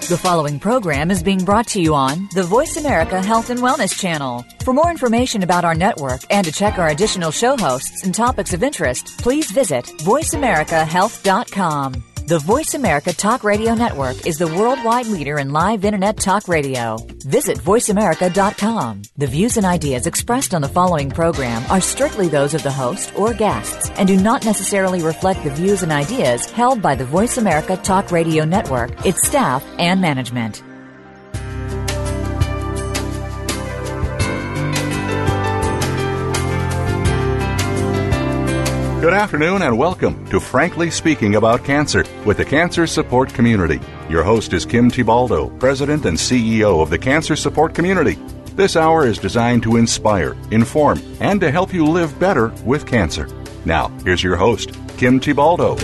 The following program is being brought to you on the Voice America Health and Wellness Channel. For more information about our network and to check our additional show hosts and topics of interest, please visit voiceamericahealth.com. The Voice America Talk Radio Network is the worldwide leader in live Internet talk radio. Visit voiceamerica.com. The views and ideas expressed on the following program are strictly those of the host or guests and do not necessarily reflect the views and ideas held by the Voice America Talk Radio Network, its staff, and management. Good afternoon and welcome to Frankly Speaking About Cancer with the Cancer Support Community. Your host is Kim Thibaldo, President and CEO of the Cancer Support Community. This hour is designed to inspire, inform, and to help you live better with cancer. Now, here's your host, Kim Thibaldo.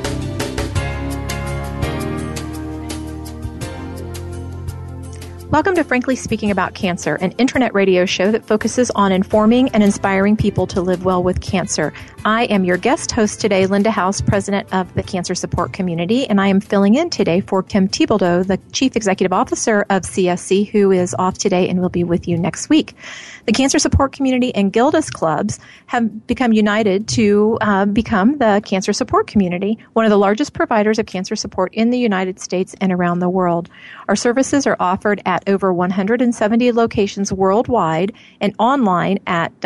Welcome to Frankly Speaking About Cancer, an internet radio show that focuses on informing and inspiring people to live well with cancer. I am your guest host today, Linda House, President of the Cancer Support Community, and I am filling in today for Kim Thibaldo, the Chief Executive Officer of CSC, who is off today and will be with you next week. The Cancer Support Community and Gilda's Clubs have become united to become the Cancer Support Community, one of the largest providers of cancer support in the United States and around the world. Our services are offered at over 170 locations worldwide and online at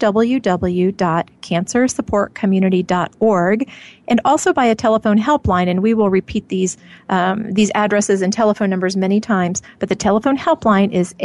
www.cancersupportcommunity.org and also by a telephone helpline. And we will repeat these addresses and telephone numbers many times, but the telephone helpline is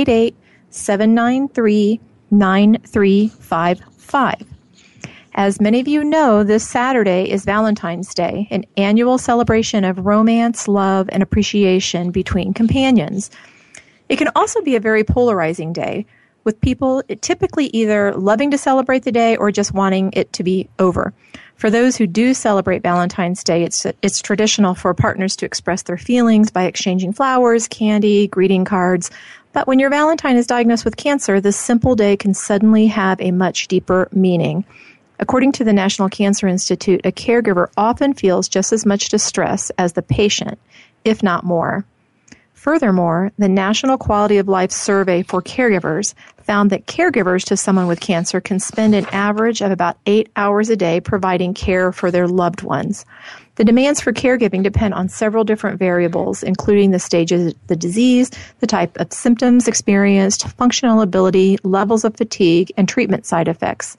888-793-9355. As many of you know, this Saturday is Valentine's Day, an annual celebration of romance, love, and appreciation between companions. It can also be a very polarizing day, with people typically either loving to celebrate the day or just wanting it to be over. For those who do celebrate Valentine's Day, it's traditional for partners to express their feelings by exchanging flowers, candy, greeting cards. But when your Valentine is diagnosed with cancer, this simple day can suddenly have a much deeper meaning. According to the National Cancer Institute, a caregiver often feels just as much distress as the patient, if not more. Furthermore, the National Quality of Life Survey for Caregivers found that caregivers to someone with cancer can spend an average of about 8 hours a day providing care for their loved ones. The demands for caregiving depend on several different variables, including the stages of the disease, the type of symptoms experienced, functional ability, levels of fatigue, and treatment side effects.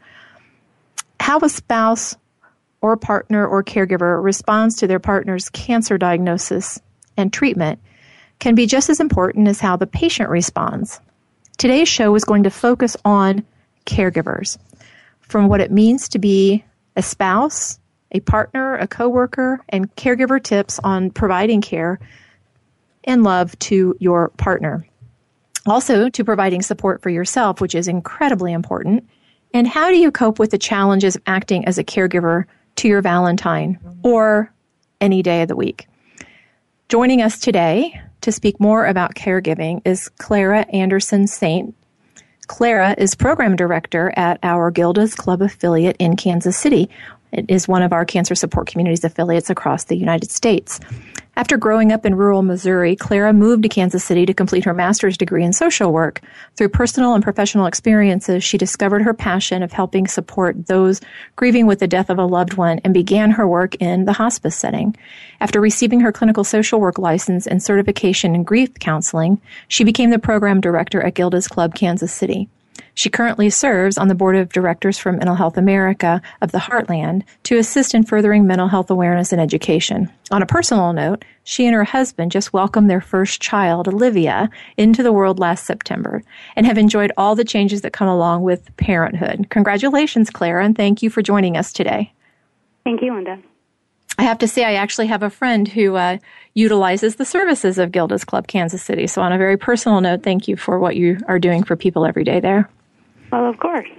How a spouse or partner or caregiver responds to their partner's cancer diagnosis and treatment can be just as important as how the patient responds. Today's show is going to focus on caregivers, from what it means to be a spouse, a partner, a coworker, and caregiver tips on providing care and love to your partner. Also, to providing support for yourself, which is incredibly important. And how do you cope with the challenges of acting as a caregiver to your Valentine or any day of the week? Joining us today to speak more about caregiving is Clara Anderson Saint. Clara is Program Director at our Gilda's Club affiliate in Kansas City. It is one of our Cancer Support Community's affiliates across the United States. After growing up in rural Missouri, Clara moved to Kansas City to complete her master's degree in social work. Through personal and professional experiences, she discovered her passion of helping support those grieving with the death of a loved one and began her work in the hospice setting. After receiving her clinical social work license and certification in grief counseling, she became the program director at Gilda's Club Kansas City. She currently serves on the board of directors for Mental Health America of the Heartland to assist in furthering mental health awareness and education. On a personal note, she and her husband just welcomed their first child, Olivia, into the world last September and have enjoyed all the changes that come along with parenthood. Congratulations, Clara, and thank you for joining us today. Thank you, Linda. I have to say, I actually have a friend who utilizes the services of Gilda's Club Kansas City. So on a very personal note, thank you for what you are doing for people every day there. Well, of course.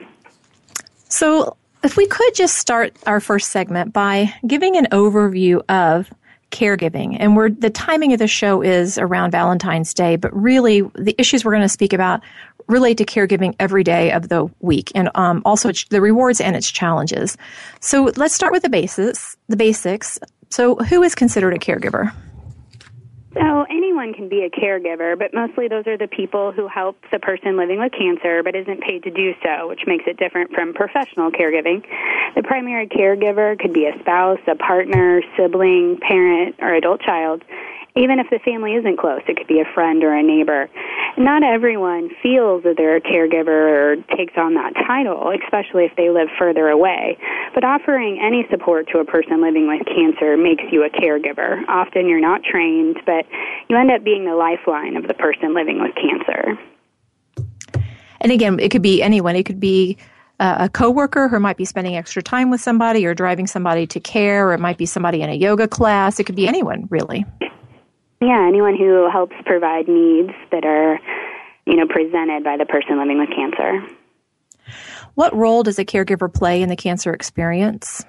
So if we could just start our first segment by giving an overview of caregiving. And the timing of the show is around Valentine's Day, but really the issues we're going to speak about relate to caregiving every day of the week and also the rewards and its challenges. So let's start with the basics. So who is considered a caregiver? So anyone can be a caregiver, but mostly those are the people who help the person living with cancer but isn't paid to do so, which makes it different from professional caregiving. The primary caregiver could be a spouse, a partner, sibling, parent, or adult child. Even if the family isn't close, it could be a friend or a neighbor. Not everyone feels that they're a caregiver or takes on that title, especially if they live further away. But offering any support to a person living with cancer makes you a caregiver. Often you're not trained, but you end up being the lifeline of the person living with cancer. And again, it could be anyone. It could be a coworker who might be spending extra time with somebody or driving somebody to care, or it might be somebody in a yoga class. It could be anyone, really. Yeah, anyone who helps provide needs that are, presented by the person living with cancer. What role does a caregiver play in the cancer experience?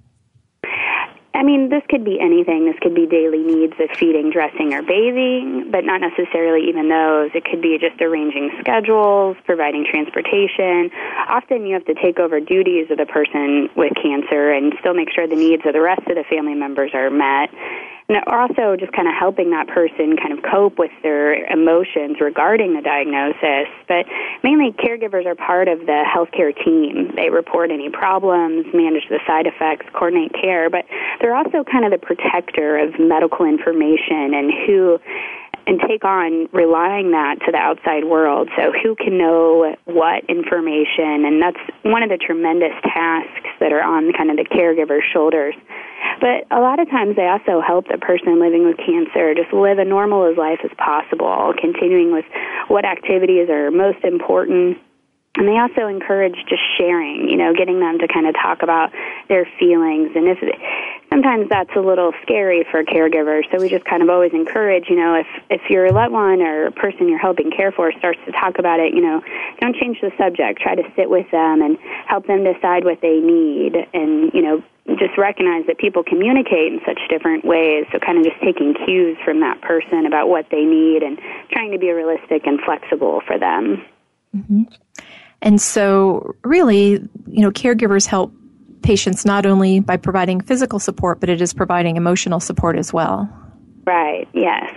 This could be anything. This could be daily needs of feeding, dressing, or bathing, but not necessarily even those. It could be just arranging schedules, providing transportation. Often you have to take over duties of the person with cancer and still make sure the needs of the rest of the family members are met. And also just kind of helping that person kind of cope with their emotions regarding the diagnosis. But mainly caregivers are part of the healthcare team. They report any problems, manage the side effects, coordinate care, but they're also kind of the protector of medical information and take on relying that to the outside world. So who can know what information? And that's one of the tremendous tasks that are on kind of the caregiver's shoulders. But a lot of times they also help the person living with cancer just live a normal as life as possible, continuing with what activities are most important. And they also encourage just sharing, getting them to kind of talk about their feelings. And sometimes that's a little scary for caregivers, so we just kind of always encourage, if your loved one or a person you're helping care for starts to talk about it, don't change the subject. Try to sit with them and help them decide what they need. And, just recognize that people communicate in such different ways, so kind of just taking cues from that person about what they need and trying to be realistic and flexible for them. Mm-hmm. And so really, caregivers help patients not only by providing physical support, but it is providing emotional support as well. Right, yes.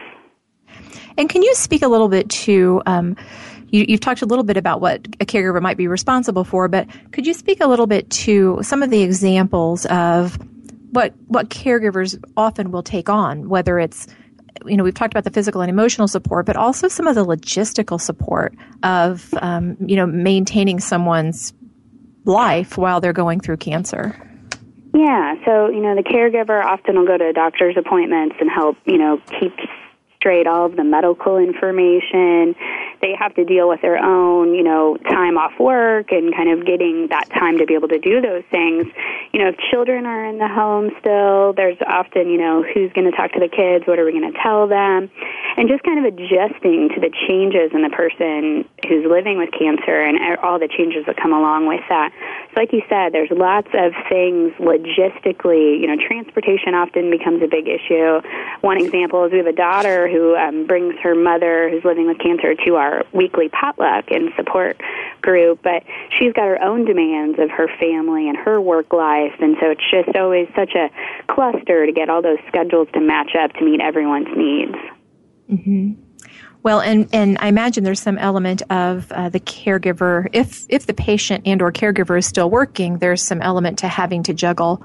And can you speak a little bit to, you've talked a little bit about what a caregiver might be responsible for, but could you speak a little bit to some of the examples of what caregivers often will take on, whether it's, we've talked about the physical and emotional support, but also some of the logistical support of, maintaining someone's life while they're going through cancer? Yeah, so, the caregiver often will go to doctor's appointments and help, keep straight all of the medical information. They have to deal with their own, time off work and kind of getting that time to be able to do those things. If children are in the home still, there's often, who's going to talk to the kids, what are we going to tell them, and just kind of adjusting to the changes in the person who's living with cancer and all the changes that come along with that. So like you said, there's lots of things logistically, transportation often becomes a big issue. One example is we have a daughter who brings her mother who's living with cancer to our weekly potluck and support group, but she's got her own demands of her family and her work life, and so it's just always such a cluster to get all those schedules to match up to meet everyone's needs. Mm-hmm. Well, and I imagine there's some element of the caregiver, if the patient and or caregiver is still working, there's some element to having to juggle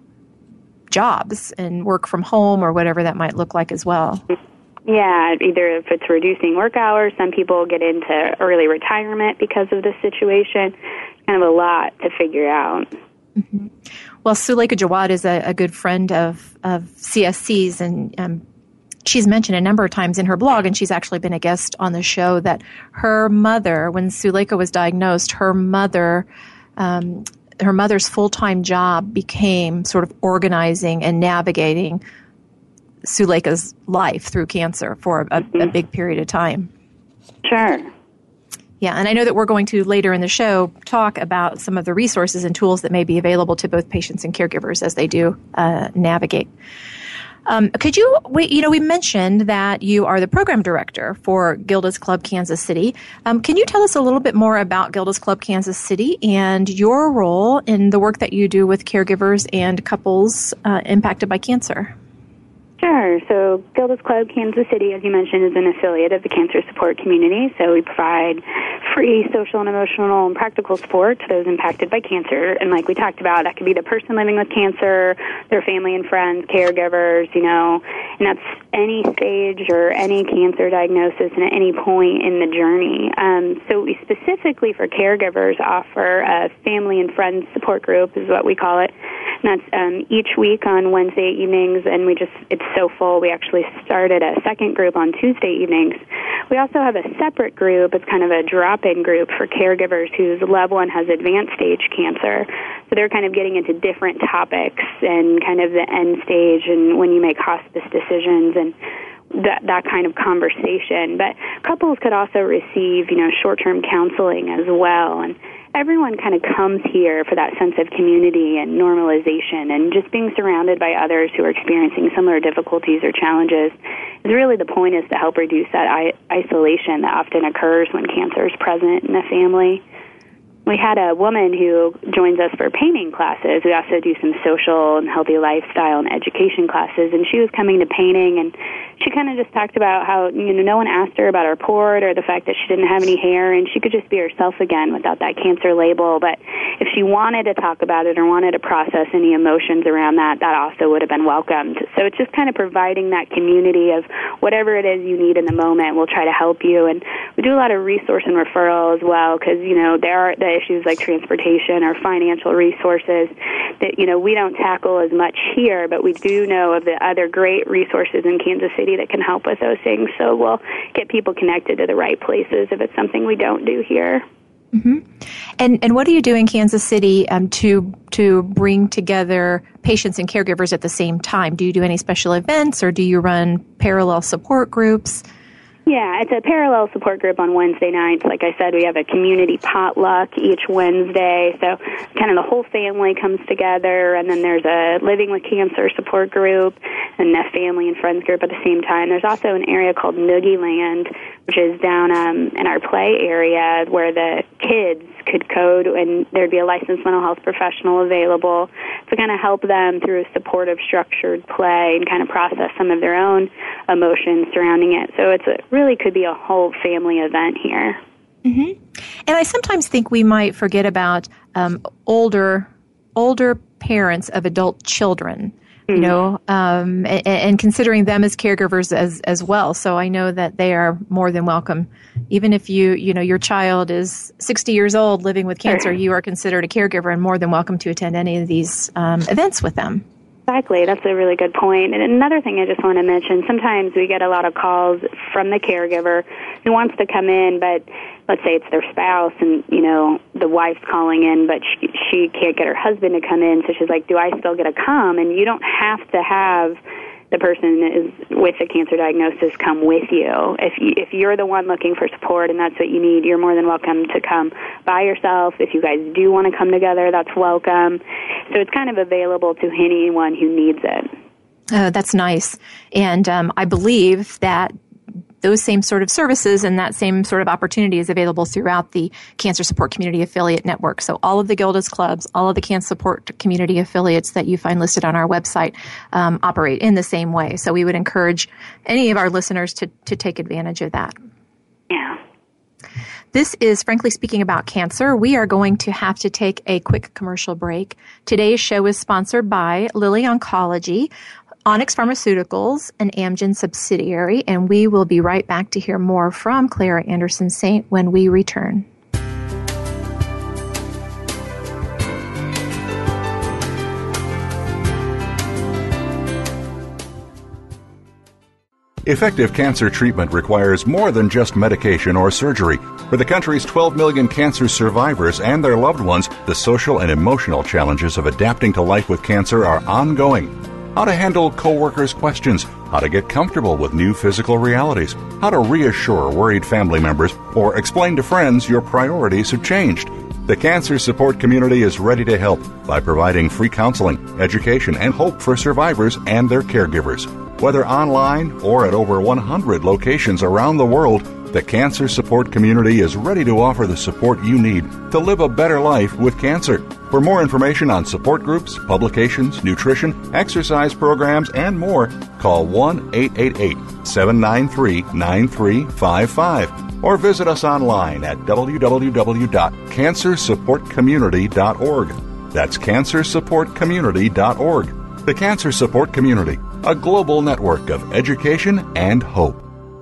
jobs and work from home or whatever that might look like as well. Yeah, either if it's reducing work hours, some people get into early retirement because of this situation. Kind of a lot to figure out. Mm-hmm. Well, Suleika Jawad is a good friend of CSC's, and she's mentioned a number of times in her blog, and she's actually been a guest on the show, that her mother, when Suleika was diagnosed, her mother's full-time job became sort of organizing and navigating Suleika's life through cancer for a big period of time. Sure. Yeah, and I know that we're going to later in the show talk about some of the resources and tools that may be available to both patients and caregivers as they do navigate. Could you, we mentioned that you are the program director for Gilda's Club Kansas City. Can you tell us a little bit more about Gilda's Club Kansas City and your role in the work that you do with caregivers and couples impacted by cancer? Sure. So Gilda's Club Kansas City, as you mentioned, is an affiliate of the Cancer Support Community. So we provide free social and emotional and practical support to those impacted by cancer. And like we talked about, that could be the person living with cancer, their family and friends, caregivers, and that's any stage or any cancer diagnosis and at any point in the journey. So we specifically for caregivers offer a family and friends support group is what we call it. And that's each week on Wednesday evenings, and it's so full, we actually started a second group on Tuesday evenings. We also have a separate group. It's kind of a drop-in group for caregivers whose loved one has advanced stage cancer. So they're kind of getting into different topics and kind of the end stage and when you make hospice decisions and that kind of conversation. But couples could also receive, short-term counseling as well. And everyone kind of comes here for that sense of community and normalization, and just being surrounded by others who are experiencing similar difficulties or challenges is really the point, is to help reduce that isolation that often occurs when cancer is present in a family. We had a woman who joins us for painting classes. We also do some social and healthy lifestyle and education classes, and she was coming to painting, and she kind of just talked about how, no one asked her about her port or the fact that she didn't have any hair, and she could just be herself again without that cancer label. But if she wanted to talk about it or wanted to process any emotions around that also would have been welcomed. So it's just kind of providing that community of whatever it is you need in the moment, we'll try to help you. And we do a lot of resource and referral as well, because, there are the issues like transportation or financial resources that, we don't tackle as much here, but we do know of the other great resources in Kansas City that can help with those things. So we'll get people connected to the right places if it's something we don't do here. Mm-hmm. And what do you do in Kansas City to bring together patients and caregivers at the same time? Do you do any special events, or do you run parallel support groups? Yeah, it's a parallel support group on Wednesday nights. Like I said, we have a community potluck each Wednesday, so kind of the whole family comes together, and then there's a Living with Cancer support group and a family and friends group at the same time. There's also an area called Noogie Land, which is down in our play area where the kids could code, and there'd be a licensed mental health professional available to kind of help them through a supportive, structured play and kind of process some of their own emotions surrounding it. So it really could be a whole family event here. Mm-hmm. And I sometimes think we might forget about older parents of adult children. And considering them as caregivers as well. So I know that they are more than welcome. Even if your child is 60 years old living with cancer, you are considered a caregiver and more than welcome to attend any of these events with them. Exactly. That's a really good point. And another thing I just want to mention, sometimes we get a lot of calls from the caregiver who wants to come in, but let's say it's their spouse and, the wife's calling in, but she can't get her husband to come in, so she's like, do I still get to come? And you don't have to have the person is with a cancer diagnosis come with you. If you're the one looking for support and that's what you need, you're more than welcome to come by yourself. If you guys do want to come together, that's welcome. So it's kind of available to anyone who needs it. That's nice. And I believe that those same sort of services and that same sort of opportunity is available throughout the Cancer Support Community Affiliate Network. So all of the Gilda's Clubs, all of the Cancer Support Community affiliates that you find listed on our website operate in the same way. So we would encourage any of our listeners to take advantage of that. Yeah. This is Frankly Speaking About Cancer. We are going to have to take a quick commercial break. Today's show is sponsored by Lilly Oncology, Onyx Pharmaceuticals, an Amgen subsidiary, and we will be right back to hear more from Clara Anderson Saint when we return. Effective cancer treatment requires more than just medication or surgery. For the country's 12 million cancer survivors and their loved ones, the social and emotional challenges of adapting to life with cancer are ongoing. How to handle coworkers' questions, how to get comfortable with new physical realities, how to reassure worried family members, or explain to friends your priorities have changed. The Cancer Support Community is ready to help by providing free counseling, education, and hope for survivors and their caregivers. Whether online or at over 100 locations around the world, the Cancer Support Community is ready to offer the support you need to live a better life with cancer. For more information on support groups, publications, nutrition, exercise programs, and more, call 1-888-793-9355 or visit us online at www.cancersupportcommunity.org. That's cancersupportcommunity.org. The Cancer Support Community, a global network of education and hope.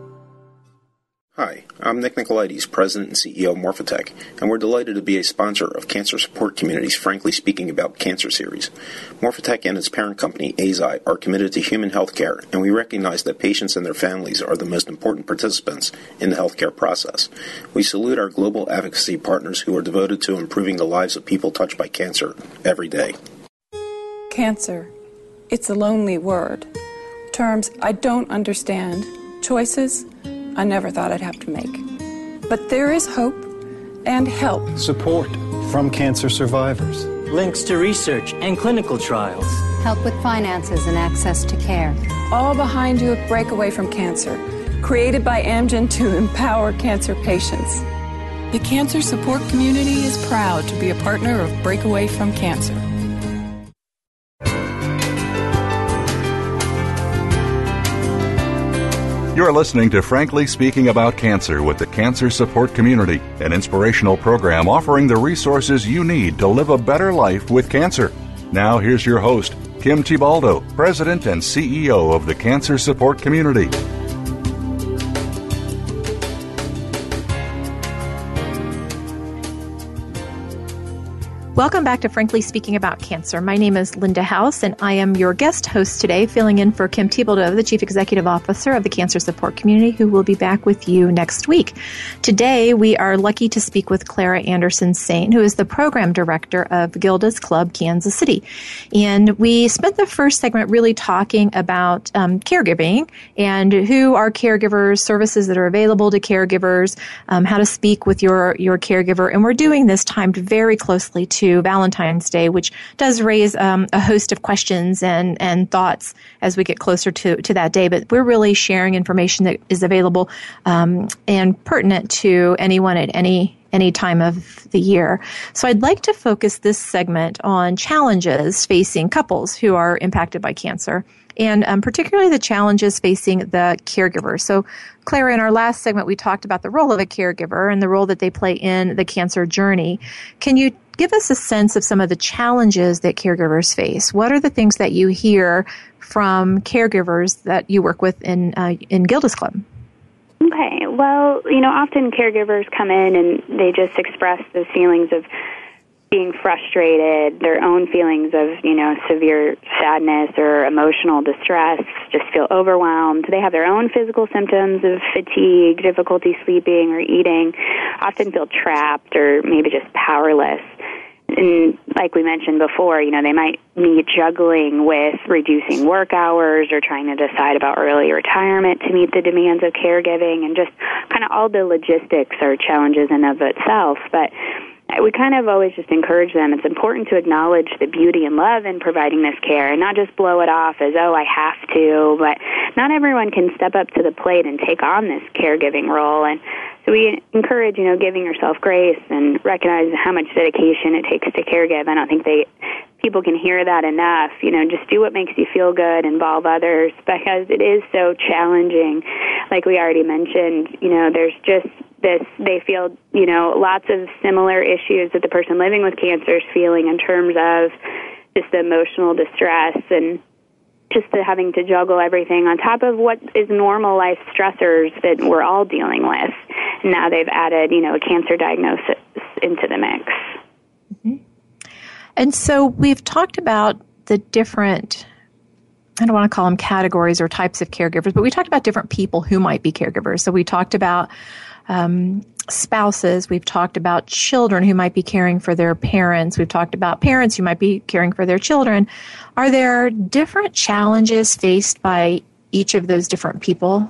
Hi, I'm Nick Nicolaides, President and CEO of Morphotek, and we're delighted to be a sponsor of Cancer Support Community's Frankly Speaking About Cancer series. Morphotek and its parent company, Eisai, are committed to human health care, and we recognize that patients and their families are the most important participants in the healthcare process. We salute our global advocacy partners who are devoted to improving the lives of people touched by cancer every day. Cancer. It's a lonely word. Terms I don't understand. Choices I never thought I'd have to make. But there is hope and help. Support from cancer survivors. Links to research and clinical trials. Help with finances and access to care. All behind you at Breakaway from Cancer, created by Amgen to empower cancer patients. The Cancer Support Community is proud to be a partner of Breakaway from Cancer. You're listening to Frankly Speaking About Cancer with the Cancer Support Community, an inspirational program offering the resources you need to live a better life with cancer. Now here's your host, Kim Thiboldeaux, President and CEO of the Cancer Support Community. Welcome back to Frankly Speaking About Cancer. My name is Linda House, and I am your guest host today, filling in for Kim Thiboldeaux, the Chief Executive Officer of the Cancer Support Community, who will be back with you next week. Today, we are lucky to speak with Clara Anderson-Saint, who is the Program Director of Gilda's Club Kansas City. And we spent the first segment really talking about caregiving and who are caregivers, services that are available to caregivers, how to speak with your caregiver. And we're doing this timed very closely to Valentine's Day, which does raise a host of questions and thoughts as we get closer to that day. But we're really sharing information that is available and pertinent to anyone at any time of the year. So I'd like to focus this segment on challenges facing couples who are impacted by cancer, and particularly the challenges facing the caregiver. So, Clara, in our last segment, we talked about the role of a caregiver and the role that they play in the cancer journey. Can you give us a sense of some of the challenges that caregivers face? What are the things that you hear from caregivers that you work with in Gilda's Club? Okay. Well, often caregivers come in and they just express the feelings of being frustrated, their own feelings of, severe sadness or emotional distress, just feel overwhelmed. They have their own physical symptoms of fatigue, difficulty sleeping or eating, often feel trapped or maybe just powerless. And like we mentioned before, they might need juggling with reducing work hours or trying to decide about early retirement to meet the demands of caregiving, and just kind of all the logistics are challenges in of itself. But we kind of always just encourage them. It's important to acknowledge the beauty and love in providing this care and not just blow it off as, I have to. But not everyone can step up to the plate and take on this caregiving role. And so we encourage, giving yourself grace and recognize how much dedication it takes to caregive. I don't think people can hear that enough. Just do what makes you feel good, involve others, because it is so challenging. Like we already mentioned, there's just they feel, lots of similar issues that the person living with cancer is feeling in terms of just the emotional distress and just the having to juggle everything on top of what is normal life stressors that we're all dealing with. And now they've added, a cancer diagnosis into the mix. Mm-hmm. And so we've talked about the different, I don't want to call them categories or types of caregivers, but we talked about different people who might be caregivers. So we talked about spouses. We've talked about children who might be caring for their parents. We've talked about parents who might be caring for their children. Are there different challenges faced by each of those different people?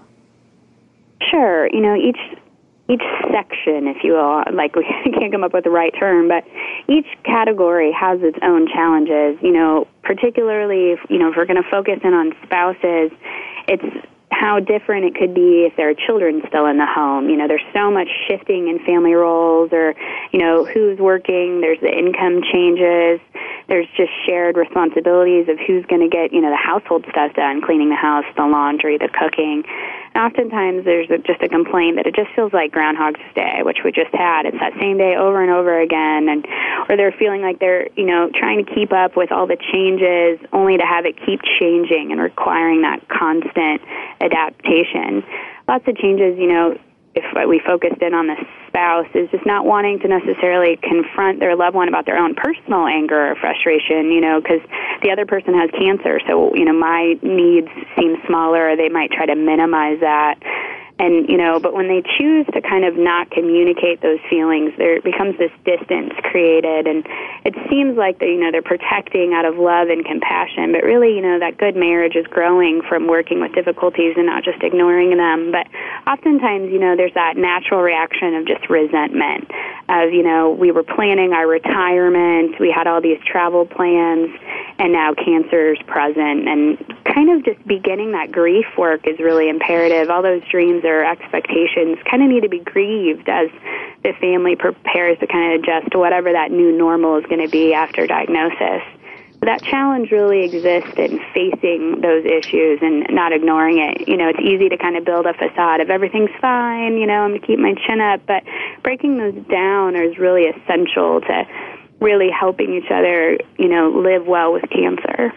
Sure. Each section, if you will, like we can't come up with the right term, but each category has its own challenges. Particularly if we're going to focus in on spouses, it's how different it could be if there are children still in the home. You know, there's so much shifting in family roles, or, you know, who's working, there's the income changes, there's just shared responsibilities of who's going to get, you know, the household stuff done, cleaning the house, the laundry, the cooking. And oftentimes there's just a complaint that it just feels like Groundhog's Day, which we just had. It's that same day over and over again, and or they're feeling like they're, you know, trying to keep up with all the changes only to have it keep changing and requiring that constant adaptation. Lots of changes, you know, if we focused in on the spouse, is just not wanting to necessarily confront their loved one about their own personal anger or frustration, you know, because the other person has cancer. So, you know, my needs seem smaller, or they might try to minimize that. And, you know, but when they choose to kind of not communicate those feelings, there becomes this distance created, and it seems like they, you know, they're protecting out of love and compassion, but really, you know, that good marriage is growing from working with difficulties and not just ignoring them. But oftentimes, you know, there's that natural reaction of just resentment of, you know, we were planning our retirement, we had all these travel plans, and now cancer's present, and kind of just beginning that grief work is really imperative. All those dreams or expectations kind of need to be grieved as the family prepares to kind of adjust to whatever that new normal is going to be after diagnosis. But that challenge really exists in facing those issues and not ignoring it. You know, it's easy to kind of build a facade of everything's fine, you know, I'm going to keep my chin up, but breaking those down is really essential to really helping each other, you know, live well with cancer.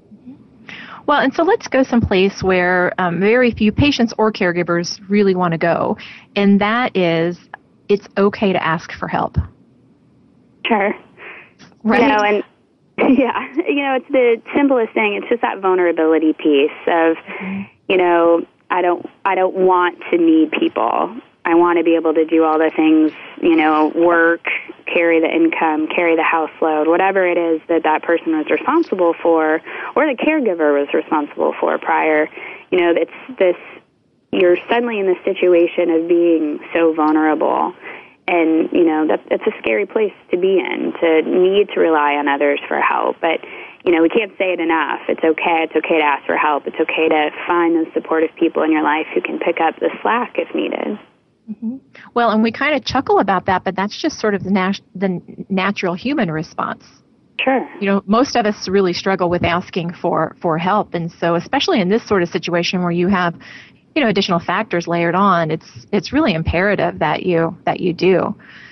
Well, and so let's go someplace where very few patients or caregivers really want to go, and that is it's okay to ask for help. Sure. Right? You know, and yeah, you know, it's the simplest thing. It's just that vulnerability piece of, you know, I don't want to need people. I want to be able to do all the things, you know, work, carry the income, carry the house load, whatever it is that person was responsible for, or the caregiver was responsible for prior. You know, it's this, you're suddenly in this situation of being so vulnerable. And, you know, that's a scary place to be in, to need to rely on others for help. But, you know, we can't say it enough. It's okay. It's okay to ask for help. It's okay to find those supportive people in your life who can pick up the slack if needed. Mm-hmm. Well, and we kind of chuckle about that, but that's just sort of the natural human response. Sure. You know, most of us really struggle with asking for help, and so especially in this sort of situation where you have, you know, additional factors layered on, it's really imperative that you do.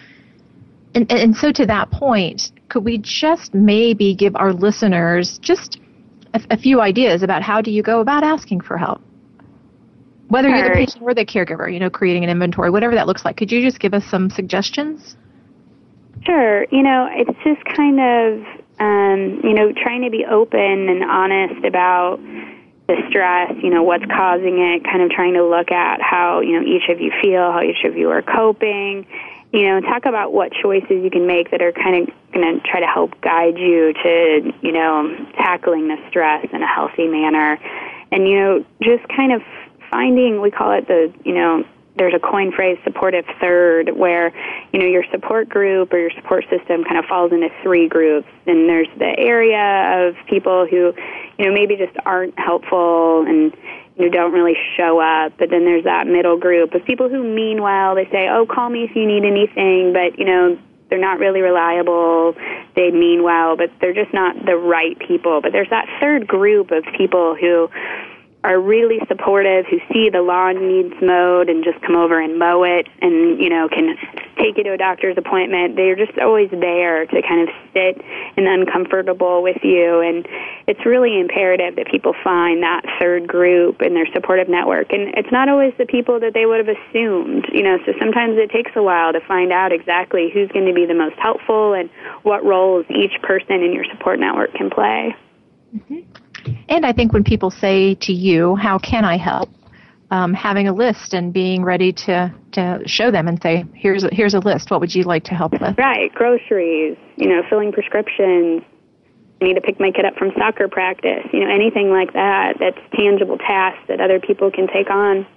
And so to that point, could we just maybe give our listeners just a few ideas about how do you go about asking for help? Whether you're the patient or the caregiver, you know, creating an inventory, whatever that looks like. Could you just give us some suggestions? Sure. You know, it's just kind of, you know, trying to be open and honest about the stress, you know, what's causing it, kind of trying to look at how, you know, each of you feel, how each of you are coping, you know, talk about what choices you can make that are kind of going to try to help guide you to, you know, tackling the stress in a healthy manner. And, you know, just kind of finding, we call it the, you know, there's a coin phrase, supportive third, where, you know, your support group or your support system kind of falls into three groups. And there's the area of people who, you know, maybe just aren't helpful and, you know, don't really show up. But then there's that middle group of people who mean well. They say, oh, call me if you need anything, but, you know, they're not really reliable. They mean well, but they're just not the right people. But there's that third group of people who are really supportive, who see the lawn needs mowed and just come over and mow it and, you know, can take you to a doctor's appointment. They're just always there to kind of sit and uncomfortable with you. And it's really imperative that people find that third group in their supportive network. And it's not always the people that they would have assumed, you know, so sometimes it takes a while to find out exactly who's going to be the most helpful and what roles each person in your support network can play. Mm-hmm. And I think when people say to you, how can I help, having a list and being ready to show them and say, here's a list. What would you like to help with? Right. Groceries, you know, filling prescriptions. I need to pick my kid up from soccer practice. You know, anything like that, that's tangible tasks that other people can take on.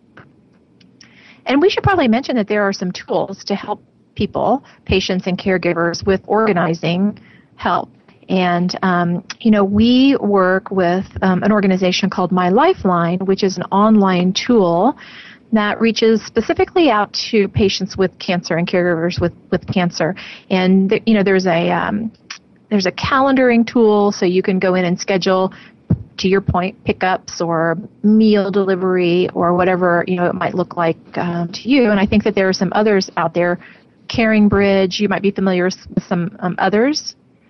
And we should probably mention that there are some tools to help people, patients and caregivers, with organizing help. And, we work with an organization called My Lifeline, which is an online tool that reaches specifically out to patients with cancer and caregivers with cancer. And, there's a calendaring tool, so you can go in and schedule, to your point, pickups or meal delivery or whatever, it might look like to you. And I think that there are some others out there. Caring Bridge, you might be familiar with some others.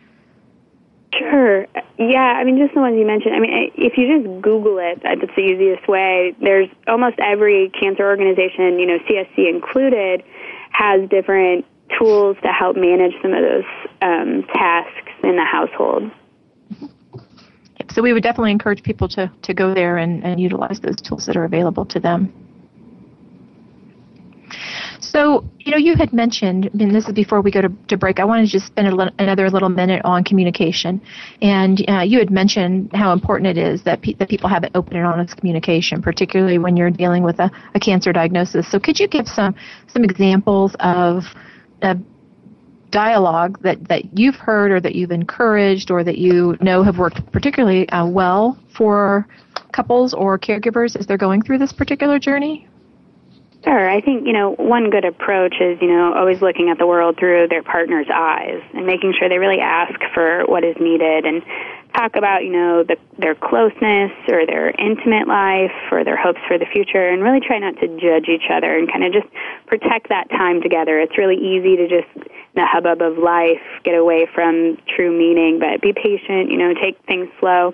Sure. Yeah, just the ones you mentioned. If you just Google it, that's the easiest way. There's almost every cancer organization, CSC included, has different tools to help manage some of those tasks in the household. So we would definitely encourage people to go there and utilize those tools that are available to them. So, you had mentioned, and this is before we go to break, I wanted to just spend another little minute on communication. And you had mentioned how important it is that people have an open and honest communication, particularly when you're dealing with a cancer diagnosis. So could you give some examples of dialogue that you've heard or that you've encouraged or that have worked particularly well for couples or caregivers as they're going through this particular journey? Sure. I think, one good approach is, always looking at the world through their partner's eyes and making sure they really ask for what is needed and talk about, their closeness or their intimate life or their hopes for the future, and really try not to judge each other and kind of just protect that time together. It's really easy to just, in the hubbub of life, get away from true meaning, but be patient, take things slow.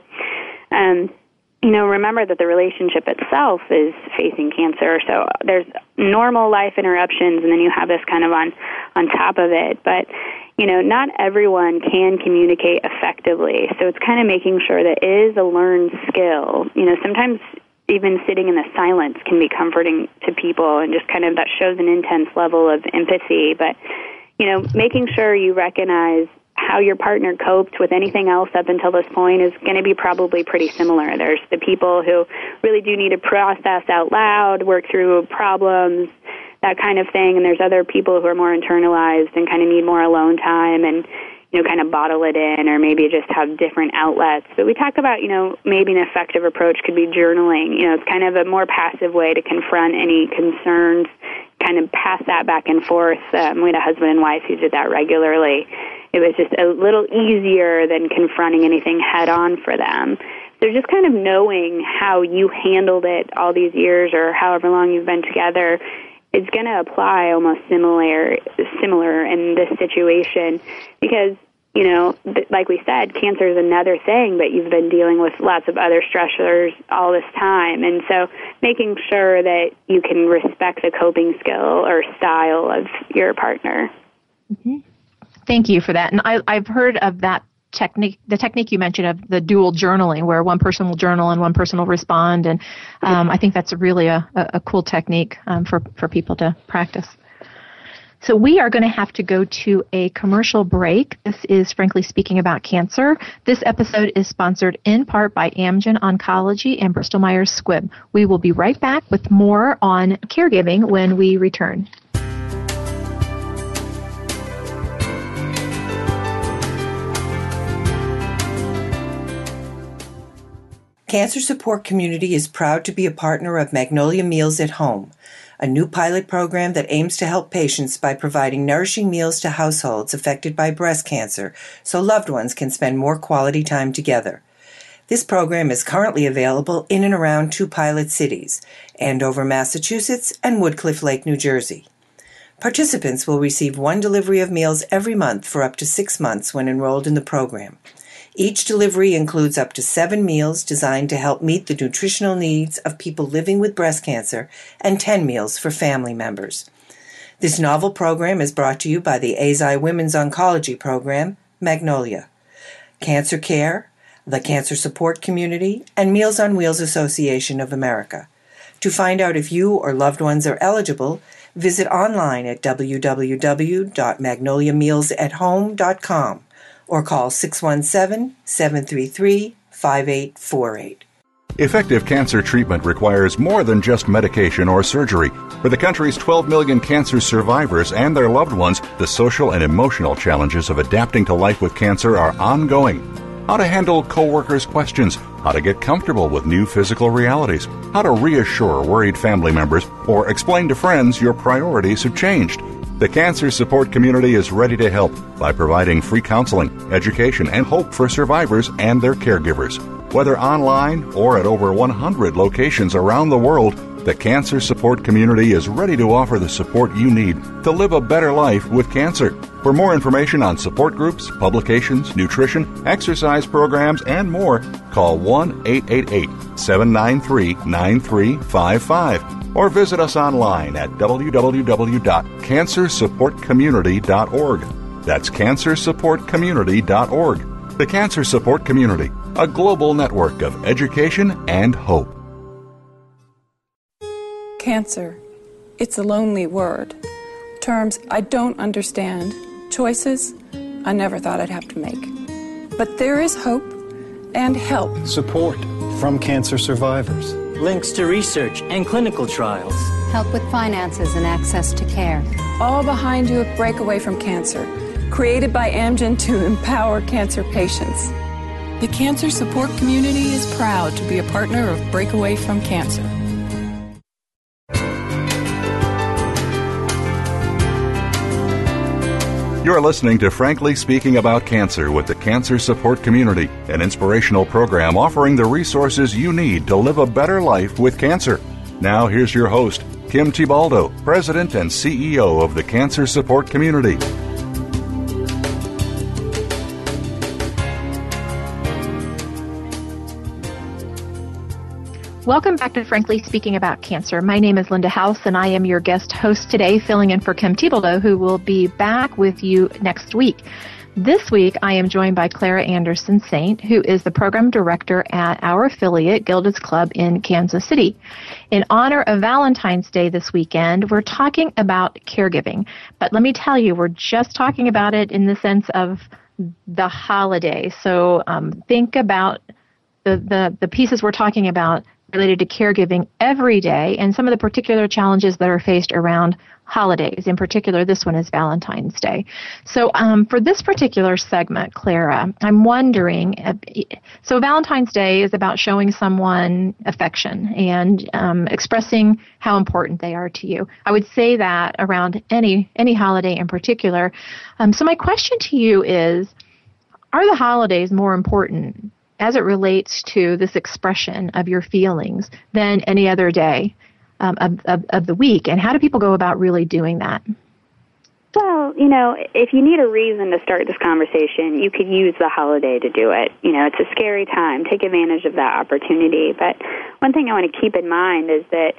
Remember that the relationship itself is facing cancer, so there's normal life interruptions, and then you have this kind of on top of it. But, not everyone can communicate effectively, so it's kind of making sure that it is a learned skill. Sometimes even sitting in the silence can be comforting to people, and just kind of that shows an intense level of empathy. But, making sure you recognize how your partner coped with anything else up until this point is going to be probably pretty similar. There's the people who really do need to process out loud, work through problems, that kind of thing, and there's other people who are more internalized and kind of need more alone time and, kind of bottle it in or maybe just have different outlets. But we talk about, maybe an effective approach could be journaling. It's kind of a more passive way to confront any concerns, kind of pass that back and forth. We had a husband and wife who did that regularly. It was just a little easier than confronting anything head-on for them. So just kind of knowing how you handled it all these years or however long you've been together is going to apply almost similar in this situation because, like we said, cancer is another thing, but you've been dealing with lots of other stressors all this time. And so making sure that you can respect the coping skill or style of your partner. Mm-hmm. Thank you for that. And I've heard of that technique, the technique you mentioned of the dual journaling, where one person will journal and one person will respond. And I think that's really a cool technique for people to practice. So we are going to have to go to a commercial break. This is Frankly Speaking About Cancer. This episode is sponsored in part by Amgen Oncology and Bristol Myers Squibb. We will be right back with more on caregiving when we return. Cancer Support Community is proud to be a partner of Magnolia Meals at Home, a new pilot program that aims to help patients by providing nourishing meals to households affected by breast cancer so loved ones can spend more quality time together. This program is currently available in and around 2 pilot cities, Andover, Massachusetts, and Woodcliff Lake, New Jersey. Participants will receive 1 delivery of meals every month for up to 6 months when enrolled in the program. Each delivery includes up to 7 meals designed to help meet the nutritional needs of people living with breast cancer and 10 meals for family members. This novel program is brought to you by the AZI Women's Oncology Program, Magnolia, Cancer Care, the Cancer Support Community, and Meals on Wheels Association of America. To find out if you or loved ones are eligible, visit online at www.magnoliamealsathome.com or call 617-733-5848. Effective cancer treatment requires more than just medication or surgery. For the country's 12 million cancer survivors and their loved ones, the social and emotional challenges of adapting to life with cancer are ongoing. How to handle coworkers' questions, how to get comfortable with new physical realities, how to reassure worried family members, or explain to friends your priorities have changed. The Cancer Support Community is ready to help by providing free counseling, education, and hope for survivors and their caregivers. Whether online or at over 100 locations around the world, the Cancer Support Community is ready to offer the support you need to live a better life with cancer. For more information on support groups, publications, nutrition, exercise programs, and more, call 1-888-793-9355 or visit us online at www.cancersupportcommunity.org. That's cancersupportcommunity.org. The Cancer Support Community, a global network of education and hope. Cancer. It's a lonely word. Terms I don't understand. Choices I never thought I'd have to make. But there is hope and help. Support from cancer survivors. Links to research and clinical trials. Help with finances and access to care. All behind you at Breakaway from Cancer. Created by Amgen to empower cancer patients. The Cancer Support Community is proud to be a partner of Breakaway from Cancer. You're listening to Frankly Speaking About Cancer with the Cancer Support Community, an inspirational program offering the resources you need to live a better life with cancer. Now here's your host, Kim Thiboldeaux, President and CEO of the Cancer Support Community. Welcome back to Frankly Speaking About Cancer. My name is Linda House, and I am your guest host today, filling in for Kim Thiboldeaux, who will be back with you next week. This week, I am joined by Clara Anderson Saint, who is the program director at our affiliate, Gilda's Club in Kansas City. In honor of Valentine's Day this weekend, we're talking about caregiving. But let me tell you, we're just talking about it in the sense of the holiday. So think about the pieces we're talking about related to caregiving every day and some of the particular challenges that are faced around holidays. In particular, this one is Valentine's Day. So for this particular segment, Clara, I'm wondering, so Valentine's Day is about showing someone affection and expressing how important they are to you. I would say that around any holiday in particular. So my question to you is, are the holidays more important as it relates to this expression of your feelings than any other day of the week? And how do people go about really doing that? Well, if you need a reason to start this conversation, you could use the holiday to do it. It's a scary time. Take advantage of that opportunity. But one thing I want to keep in mind is that,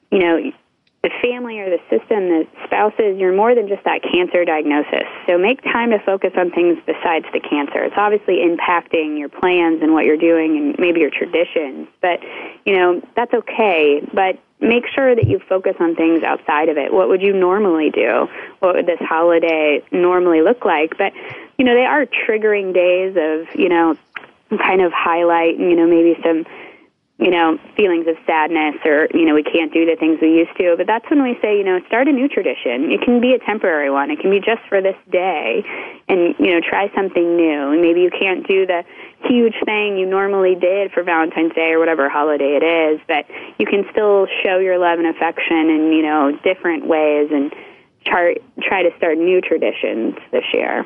the family or the system, the spouses, you're more than just that cancer diagnosis. So make time to focus on things besides the cancer. It's obviously impacting your plans and what you're doing and maybe your traditions. But, that's okay. But make sure that you focus on things outside of it. What would you normally do? What would this holiday normally look like? But, they are triggering days of, kind of highlight, maybe some feelings of sadness or, we can't do the things we used to. But that's when we say, start a new tradition. It can be a temporary one. It can be just for this day and, try something new. And maybe you can't do the huge thing you normally did for Valentine's Day or whatever holiday it is, but you can still show your love and affection in, different ways and try to start new traditions this year.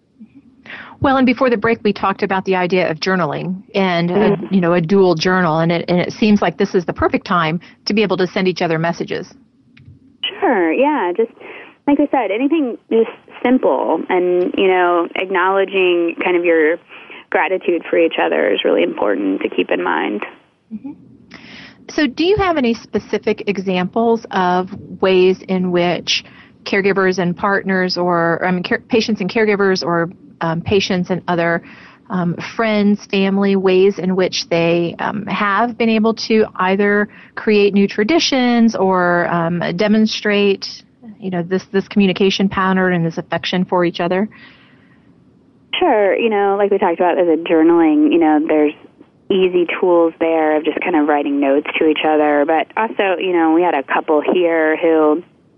Well, and before the break, we talked about the idea of journaling and, a dual journal, and it seems like this is the perfect time to be able to send each other messages. Sure, yeah, just like I said, anything just simple and, acknowledging kind of your gratitude for each other is really important to keep in mind. Mm-hmm. So do you have any specific examples of ways in which caregivers and partners or patients and caregivers or patients and other friends, family, ways in which they have been able to either create new traditions or demonstrate, this communication pattern and this affection for each other? Sure. Like we talked about, as a journaling, there's easy tools there of just kind of writing notes to each other. But also, we had a couple here who,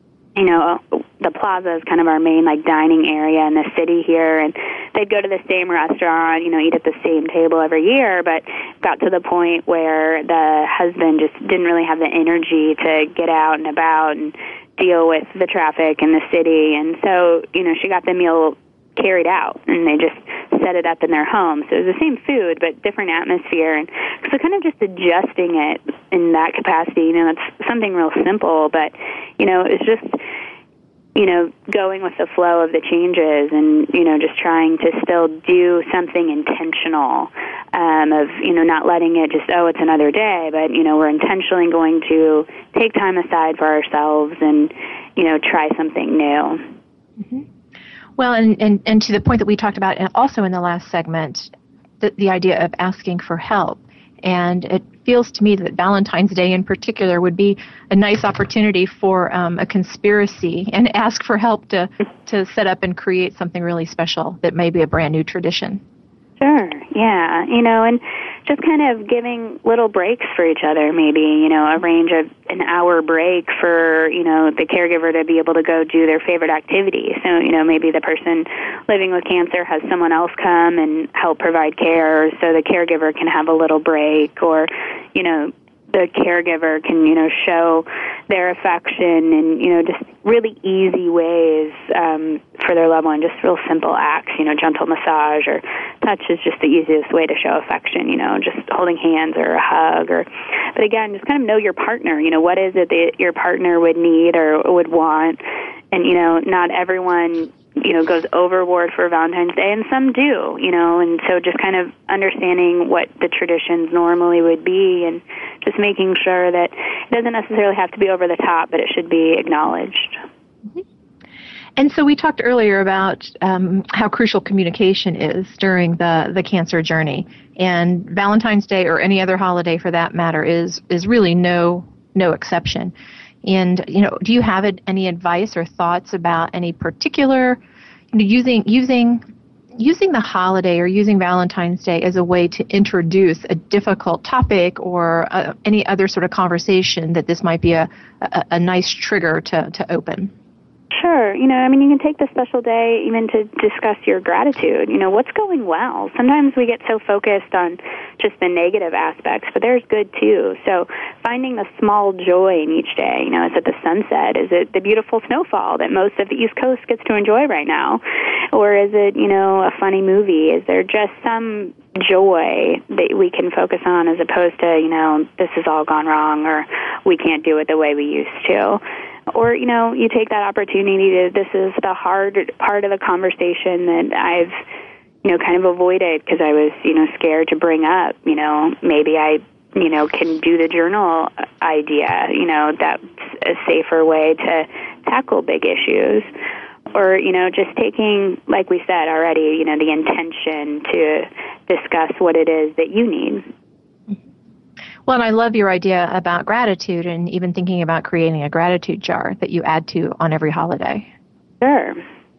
the plaza is kind of our main dining area in the city here, and they'd go to the same restaurant, eat at the same table every year, but got to the point where the husband just didn't really have the energy to get out and about and deal with the traffic in the city. And so, she got the meal carried out, and they just set it up in their home. So it was the same food, but different atmosphere. And so kind of just adjusting it in that capacity, it's something real simple, but, it's just, going with the flow of the changes and, just trying to still do something intentional, of, not letting it just, it's another day, but, we're intentionally going to take time aside for ourselves and, try something new. Mm-hmm. Well, and to the point that we talked about also in the last segment, the idea of asking for help. And it feels to me that Valentine's Day in particular would be a nice opportunity for a conspiracy and ask for help to set up and create something really special that may be a brand new tradition. Sure, yeah. And just kind of giving little breaks for each other, maybe, arrange an hour break for, the caregiver to be able to go do their favorite activity. So, maybe the person living with cancer has someone else come and help provide care so the caregiver can have a little break, or, the caregiver can, show their affection and, just really easy ways for their loved one, just real simple acts, gentle massage or touch is just the easiest way to show affection, just holding hands or a hug. But again, just kind of know your partner, what is it that your partner would need or would want. And, not everyone goes overboard for Valentine's Day, and some do, and so just kind of understanding what the traditions normally would be and just making sure that it doesn't necessarily have to be over the top, but it should be acknowledged. Mm-hmm. And so we talked earlier about how crucial communication is during the cancer journey, and Valentine's Day or any other holiday for that matter is really no exception. And, do you have any advice or thoughts about any particular, using the holiday or using Valentine's Day as a way to introduce a difficult topic or any other sort of conversation that this might be a nice trigger to open? Sure. You can take this special day even to discuss your gratitude. What's going well? Sometimes we get so focused on just the negative aspects, but there's good too. So finding the small joy in each day, is it the sunset? Is it the beautiful snowfall that most of the East Coast gets to enjoy right now? Or is it, a funny movie? Is there just some joy that we can focus on as opposed to, this has all gone wrong or we can't do it the way we used to? Or, you take that opportunity this is the hard part of the conversation that I've, kind of avoided because I was, scared to bring up. Maybe I, can do the journal idea. That's a safer way to tackle big issues. Or, just taking, like we said already, the intention to discuss what it is that you need. Well, and I love your idea about gratitude and even thinking about creating a gratitude jar that you add to on every holiday. Sure.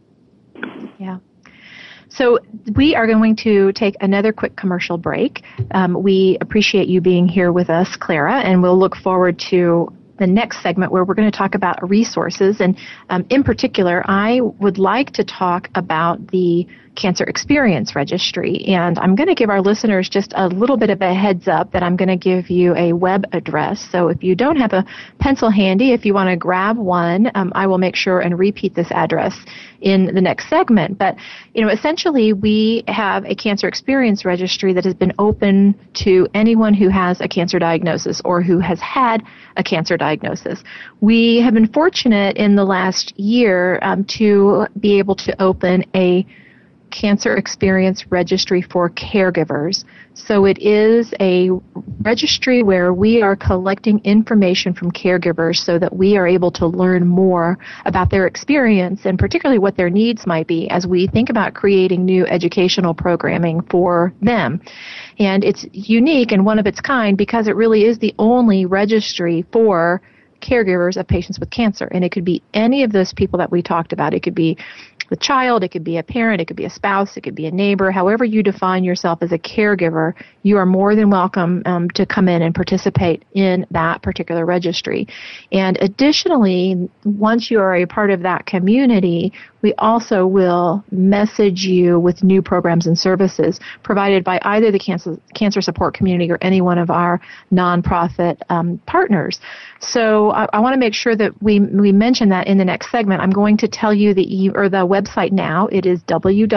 Yeah. So we are going to take another quick commercial break. We appreciate you being here with us, Clara, and we'll look forward to the next segment where we're going to talk about resources. And in particular, I would like to talk about the Cancer Experience Registry. And I'm going to give our listeners just a little bit of a heads up that I'm going to give you a web address. So if you don't have a pencil handy, if you want to grab one, I will make sure and repeat this address in the next segment. But, essentially we have a Cancer Experience Registry that has been open to anyone who has a cancer diagnosis or who has had a cancer diagnosis. We have been fortunate in the last year to be able to open a Cancer Experience Registry for caregivers. So it is a registry where we are collecting information from caregivers so that we are able to learn more about their experience and particularly what their needs might be as we think about creating new educational programming for them. And it's unique and one of its kind because it really is the only registry for caregivers of patients with cancer. And it could be any of those people that we talked about. It could be the child, it could be a parent, it could be a spouse, it could be a neighbor. However you define yourself as a caregiver, you are more than welcome to come in and participate in that particular registry. And additionally, once you are a part of that community, we also will message you with new programs and services provided by either the Cancer Support Community or any one of our nonprofit partners. So I want to make sure that we mention that in the next segment. I'm going to tell you the website now. It is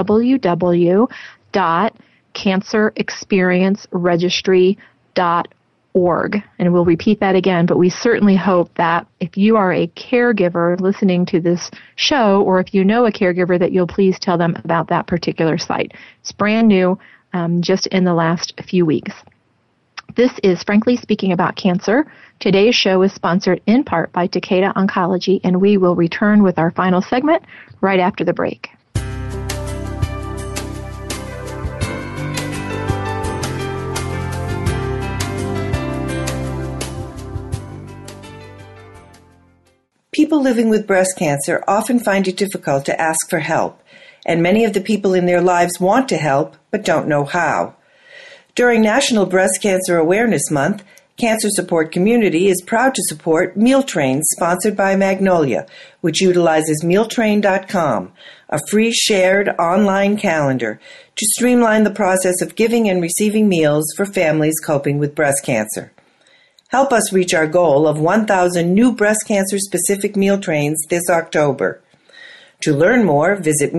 www.cancerexperienceregistry.org. And we'll repeat that again, but we certainly hope that if you are a caregiver listening to this show, or if you know a caregiver, that you'll please tell them about that particular site. It's brand new, just in the last few weeks. This is Frankly Speaking About Cancer. Today's show is sponsored in part by Takeda Oncology, and we will return with our final segment right after the break. People living with breast cancer often find it difficult to ask for help, and many of the people in their lives want to help but don't know how. During National Breast Cancer Awareness Month, Cancer Support Community is proud to support Meal Trains sponsored by Magnolia, which utilizes mealtrain.com, a free shared online calendar to streamline the process of giving and receiving meals for families coping with breast cancer. Help us reach our goal of 1,000 new breast cancer-specific meal trains this October. To learn more, visit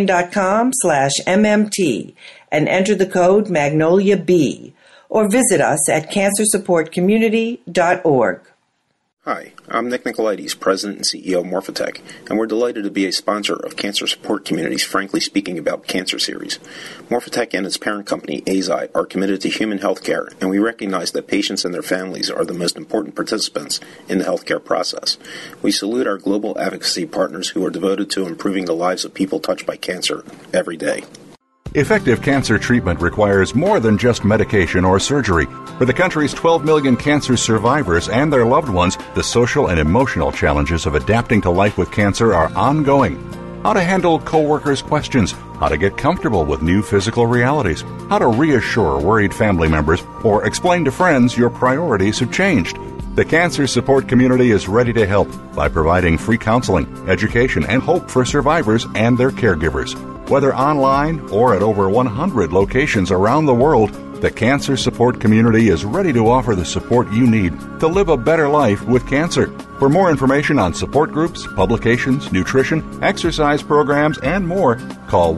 mealtrain.com/MMT and enter the code MagnoliaB, or visit us at cancersupportcommunity.org. Hi, I'm Nick Nicolaides, President and CEO of Morphotek, and we're delighted to be a sponsor of Cancer Support Community's Frankly Speaking About Cancer series. Morphotek and its parent company, Eisai, are committed to human health care, and we recognize that patients and their families are the most important participants in the healthcare process. We salute our global advocacy partners who are devoted to improving the lives of people touched by cancer every day. Effective cancer treatment requires more than just medication or surgery. For the country's 12 million cancer survivors and their loved ones, the social and emotional challenges of adapting to life with cancer are ongoing. How to handle coworkers' questions, how to get comfortable with new physical realities, how to reassure worried family members, or explain to friends your priorities have changed. The Cancer Support Community is ready to help by providing free counseling, education, and hope for survivors and their caregivers. Whether online or at over 100 locations around the world, the Cancer Support Community is ready to offer the support you need to live a better life with cancer. For more information on support groups, publications, nutrition, exercise programs, and more, call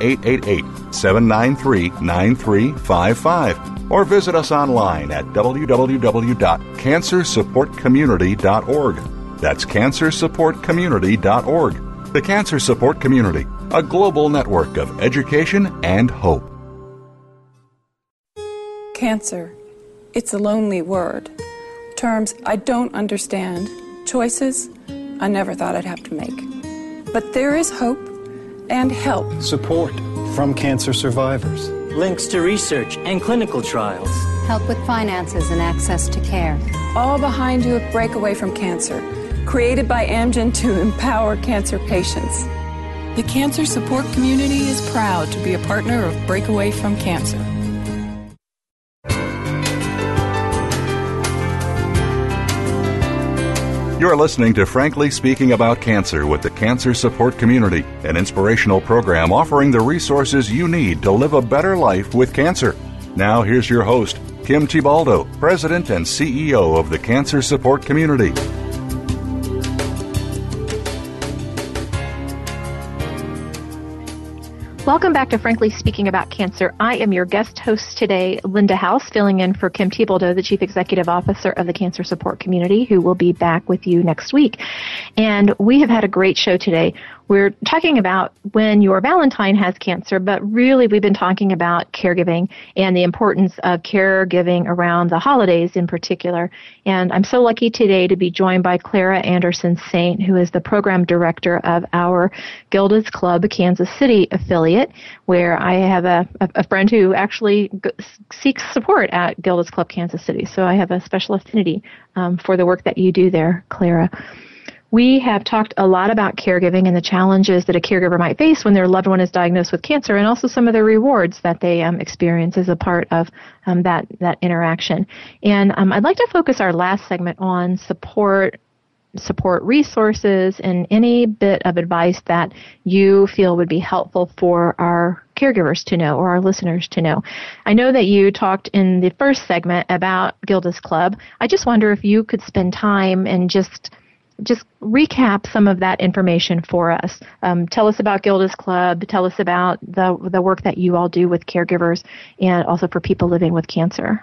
1-888-793-9355 or visit us online at www.cancersupportcommunity.org. That's cancersupportcommunity.org. The Cancer Support Community, a global network of education and hope. Cancer. It's a lonely word. Terms I don't understand. Choices I never thought I'd have to make. But there is hope and help. Support from cancer survivors. Links to research and clinical trials. Help with finances and access to care. All behind you at Breakaway from Cancer, created by Amgen to empower cancer patients. The Cancer Support Community is proud to be a partner of Breakaway from Cancer. You're listening to Frankly Speaking About Cancer with the Cancer Support Community, an inspirational program offering the resources you need to live a better life with cancer. Now here's your host, Kim Thiboldeaux, President and CEO of the Cancer Support Community. Welcome back to Frankly Speaking About Cancer. I am your guest host today, Linda House, filling in for Kim Thiboldeaux, the Chief Executive Officer of the Cancer Support Community, who will be back with you next week. And we have had a great show today. We're talking about when your Valentine has cancer, but really we've been talking about caregiving and the importance of caregiving around the holidays in particular. And I'm so lucky today to be joined by Clara Anderson-Saint, who is the program director of our Gilda's Club Kansas City affiliate, where I have a friend who actually seeks support at Gilda's Club Kansas City. So I have a special affinity for the work that you do there, Clara. We have talked a lot about caregiving and the challenges that a caregiver might face when their loved one is diagnosed with cancer, and also some of the rewards that they experience as a part of that interaction. And I'd like to focus our last segment on support resources and any bit of advice that you feel would be helpful for our caregivers to know or our listeners to know. I know that you talked in the first segment about Gilda's Club. I just wonder if you could spend time and just recap some of that information for us. Tell us about Gilda's Club. Tell us about the work that you all do with caregivers and also for people living with cancer.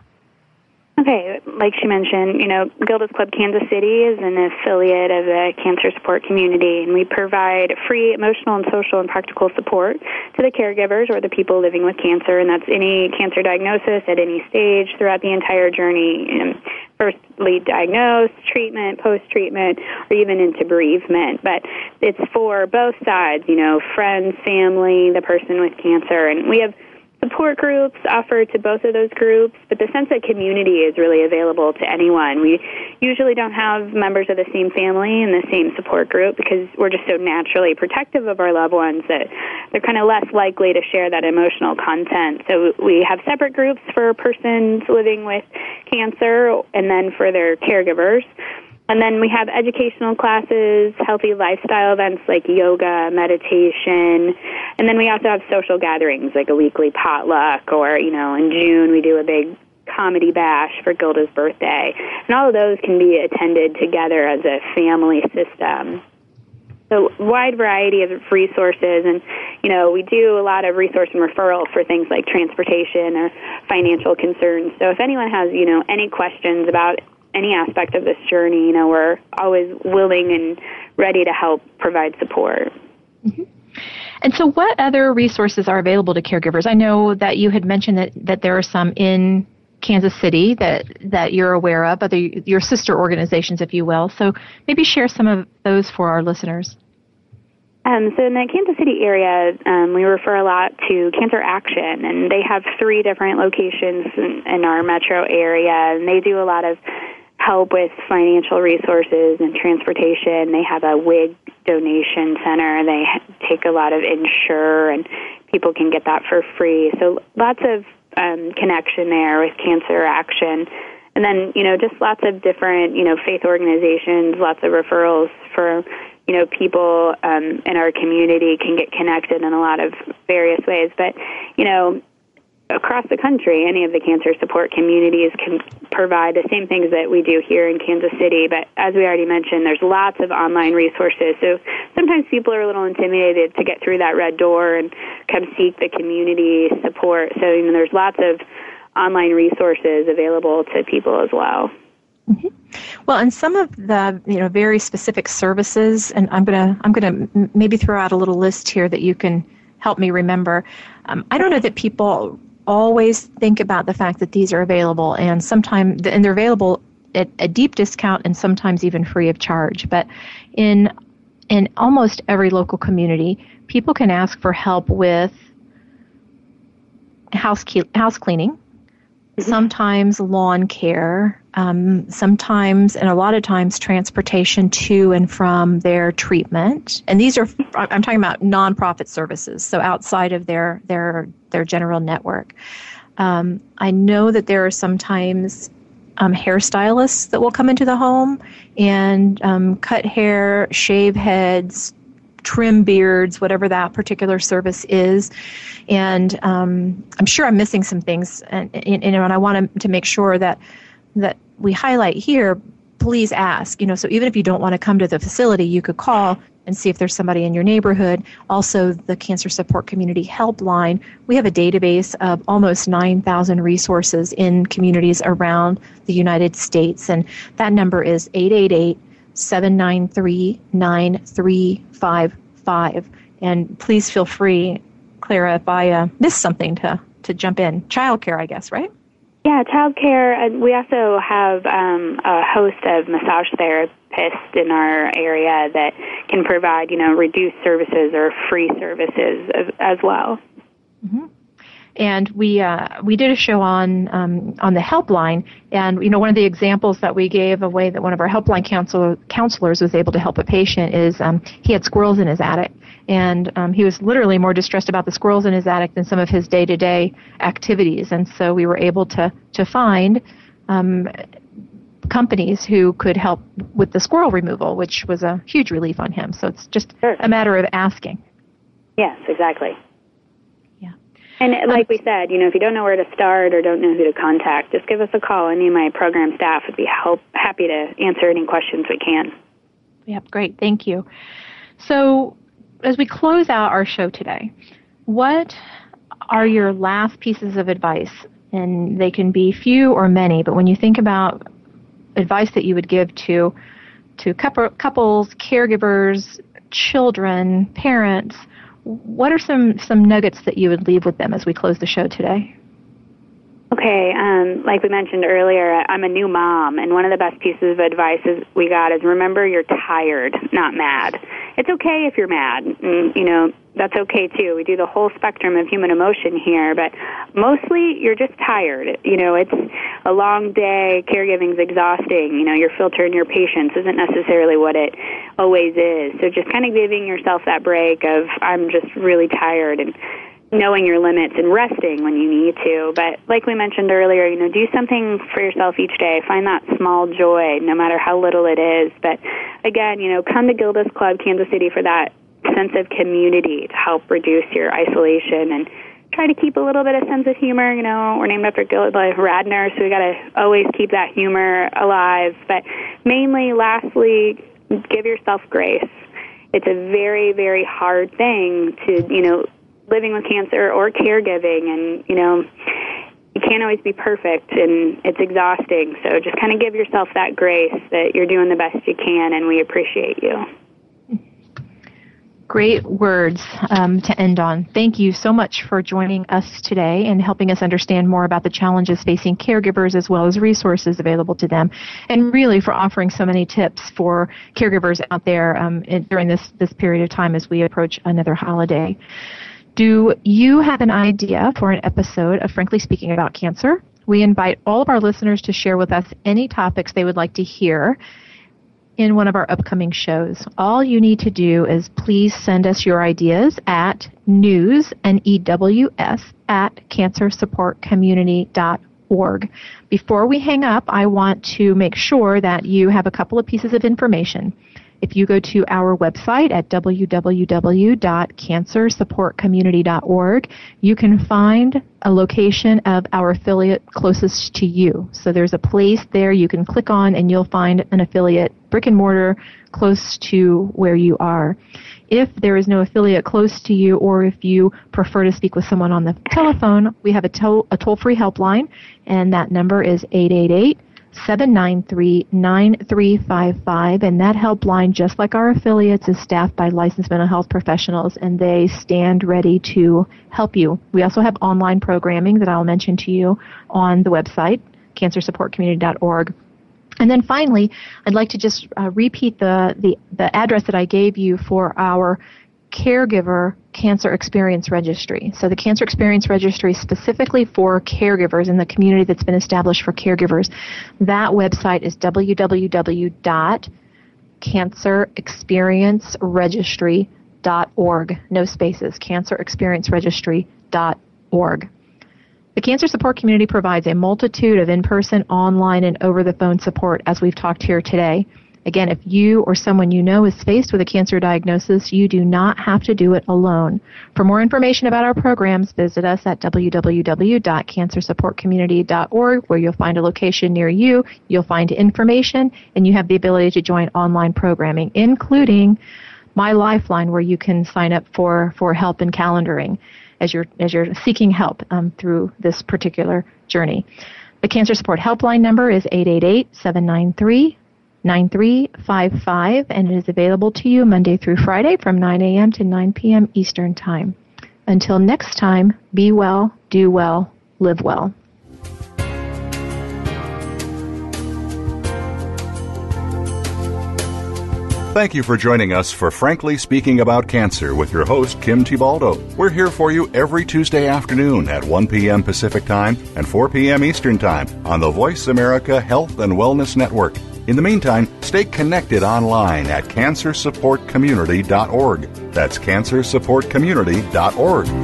Okay, like she mentioned, Gilda's Club Kansas City is an affiliate of the Cancer Support Community, and we provide free emotional and social and practical support to the caregivers or the people living with cancer, and that's any cancer diagnosis at any stage throughout the entire journey, firstly diagnosed, treatment, post-treatment, or even into bereavement. But it's for both sides, friends, family, the person with cancer, and we have support groups offered to both of those groups, but the sense of community is really available to anyone. We usually don't have members of the same family in the same support group because we're just so naturally protective of our loved ones that they're kind of less likely to share that emotional content. So we have separate groups for persons living with cancer and then for their caregivers. And then we have educational classes, healthy lifestyle events like yoga, meditation, and then we also have social gatherings like a weekly potluck or, in June we do a big comedy bash for Gilda's birthday. And all of those can be attended together as a family system. So wide variety of resources, and, we do a lot of resource and referral for things like transportation or financial concerns. So if anyone has, any questions about any aspect of this journey, we're always willing and ready to help provide support. Mm-hmm. And so what other resources are available to caregivers? I know that you had mentioned that there are some in Kansas City that you're aware of, your sister organizations, if you will. So maybe share some of those for our listeners. So in the Kansas City area, we refer a lot to Cancer Action, and they have 3 different locations in our metro area, and they do a lot of help with financial resources and transportation. They have a wig donation center. They take a lot of insure, and people can get that for free. So lots of connection there with Cancer Action. And then, just lots of different, faith organizations, lots of referrals for, people in our community can get connected in a lot of various ways. But, across the country, any of the cancer support communities can provide the same things that we do here in Kansas City. But as we already mentioned, there's lots of online resources. So sometimes people are a little intimidated to get through that red door and come seek the community support. So there's lots of online resources available to people as well. Mm-hmm. Well, and some of the very specific services, and I'm gonna maybe throw out a little list here that you can help me remember. I don't know that people always think about the fact that these are available, and they're available at a deep discount and sometimes even free of charge. But in almost every local community, people can ask for help with house cleaning, sometimes lawn care, sometimes and a lot of times transportation to and from their treatment. And these are, I'm talking about nonprofit services, so outside of their general network. I know that there are sometimes hairstylists that will come into the home and cut hair, shave heads, trim beards, whatever that particular service is. And I'm sure I'm missing some things, and I want to make sure that we highlight here, please ask. So even if you don't want to come to the facility, you could call and see if there's somebody in your neighborhood. Also, the Cancer Support Community Helpline, we have a database of almost 9,000 resources in communities around the United States, and that number is 888-793-9355. And please feel free, Clara, if I missed something to jump in. Childcare, I guess, right? Yeah, childcare. And we also have a host of massage therapists in our area that can provide, reduced services or free services as well. Mm-hmm. And we did a show on the helpline, and one of the examples that we gave, a way that one of our helpline counselors was able to help a patient is he had squirrels in his attic, and he was literally more distressed about the squirrels in his attic than some of his day-to-day activities. And so we were able to find companies who could help with the squirrel removal, which was a huge relief on him. So it's just a matter of asking. Yes, exactly. And like we said, if you don't know where to start or don't know who to contact, just give us a call. Any of my program staff would be happy to answer any questions we can. Yep, great. Thank you. So as we close out our show today, what are your last pieces of advice? And they can be few or many, but when you think about advice that you would give to couples, caregivers, children, parents, what are some nuggets that you would leave with them as we close the show today? Okay, like we mentioned earlier, I'm a new mom, and one of the best pieces of advice we got is remember you're tired, not mad. It's okay if you're mad, and, that's okay too. We do the whole spectrum of human emotion here, but mostly you're just tired. It's a long day, caregiving's exhausting, your filter and your patience isn't necessarily what it always is. So just kind of giving yourself that break of I'm just really tired and knowing your limits and resting when you need to. But like we mentioned earlier, do something for yourself each day. Find that small joy, no matter how little it is. But again, come to Gilda's Club, Kansas City, for that sense of community to help reduce your isolation and try to keep a little bit of sense of humor. We're named after Gilda Radner, so we got to always keep that humor alive. But mainly, lastly, give yourself grace. It's a very, very hard thing to, living with cancer or caregiving, and, you can't always be perfect, and it's exhausting. So just kind of give yourself that grace that you're doing the best you can, and we appreciate you. Great words to end on. Thank you so much for joining us today and helping us understand more about the challenges facing caregivers as well as resources available to them, and really for offering so many tips for caregivers out there during this period of time as we approach another holiday. Do you have an idea for an episode of Frankly Speaking About Cancer? We invite all of our listeners to share with us any topics they would like to hear in one of our upcoming shows. All you need to do is please send us your ideas at news, N-E-W-S, at cancersupportcommunity.org. Before we hang up, I want to make sure that you have a couple of pieces of information. If you go to our website at www.cancersupportcommunity.org, you can find a location of our affiliate closest to you. So there's a place there you can click on and you'll find an affiliate brick and mortar close to where you are. If there is no affiliate close to you, or if you prefer to speak with someone on the telephone, we have a toll-free helpline, and that number is 888-793-9355, and that helpline, just like our affiliates, is staffed by licensed mental health professionals, and they stand ready to help you. We also have online programming that I'll mention to you on the website, cancersupportcommunity.org. And then finally, I'd like to just repeat the address that I gave you for our Caregiver Cancer Experience Registry. So the Cancer Experience Registry specifically for caregivers in the community that's been established for caregivers. That website is www.cancerexperienceregistry.org. No spaces, cancerexperienceregistry.org. The Cancer Support Community provides a multitude of in-person, online, and over-the-phone support, as we've talked here today. Again, if you or someone you know is faced with a cancer diagnosis, you do not have to do it alone. For more information about our programs, visit us at www.cancersupportcommunity.org, where you'll find a location near you, you'll find information, and you have the ability to join online programming, including My Lifeline, where you can sign up for help in calendaring as you're seeking help through this particular journey. The Cancer Support Helpline number is 888-793-9355, and it is available to you Monday through Friday from 9 a.m. to 9 p.m. Eastern Time. Until next time, be well, do well, live well. Thank you for joining us for Frankly Speaking About Cancer with your host, Kim Tibaldo. We're here for you every Tuesday afternoon at 1 p.m. Pacific Time and 4 p.m. Eastern Time on the Voice America Health and Wellness Network. In the meantime, stay connected online at cancersupportcommunity.org. That's cancersupportcommunity.org.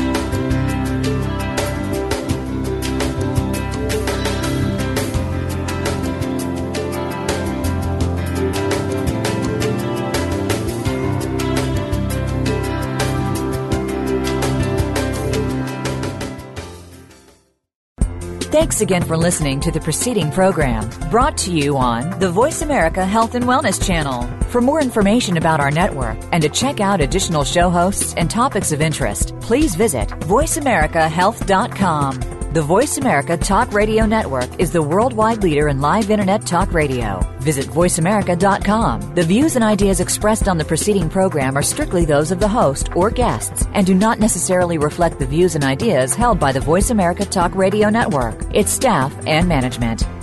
Thanks again for listening to the preceding program, brought to you on the Voice America Health and Wellness Channel. For more information about our network and to check out additional show hosts and topics of interest, please visit voiceamericahealth.com. The Voice America Talk Radio Network is the worldwide leader in live Internet talk radio. Visit voiceamerica.com. The views and ideas expressed on the preceding program are strictly those of the host or guests and do not necessarily reflect the views and ideas held by the Voice America Talk Radio Network, its staff, and management.